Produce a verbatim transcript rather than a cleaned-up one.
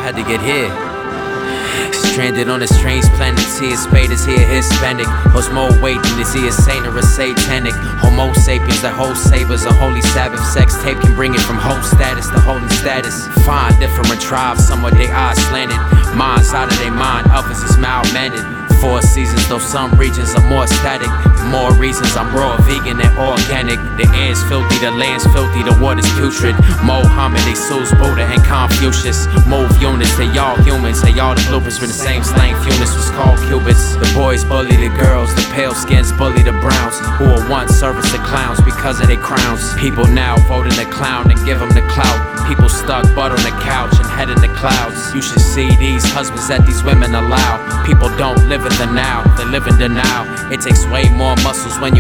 had to get here. Stranded on a strange planet, see his spade is here, Hispanic. What's more waiting, is he a saint or a satanic? Homo sapiens, the whole sabers, a holy Sabbath. Sex tape can bring it from whole status to holy status. Find different tribes, some with their eyes slanted. Minds out of their mind, others is mild-mannered. Four seasons, though some regions are more static. More reasons I'm raw, vegan and organic. The air's filthy, the land's filthy, the water's putrid. Mohammed, Jesus, Buddha and Confucius. Move units, they all humans, they all the bloopers from the same slang. Funis was called cubits. The boys bully the girls, the pale skins bully the browns, who were once service the clowns because of their crowns. People now voting the clown and give them the clout. People stuck butt on the couch and head in the clouds. You should see these husbands that these women allow. People don't live in the now, they live in denial. It takes way more muscles when you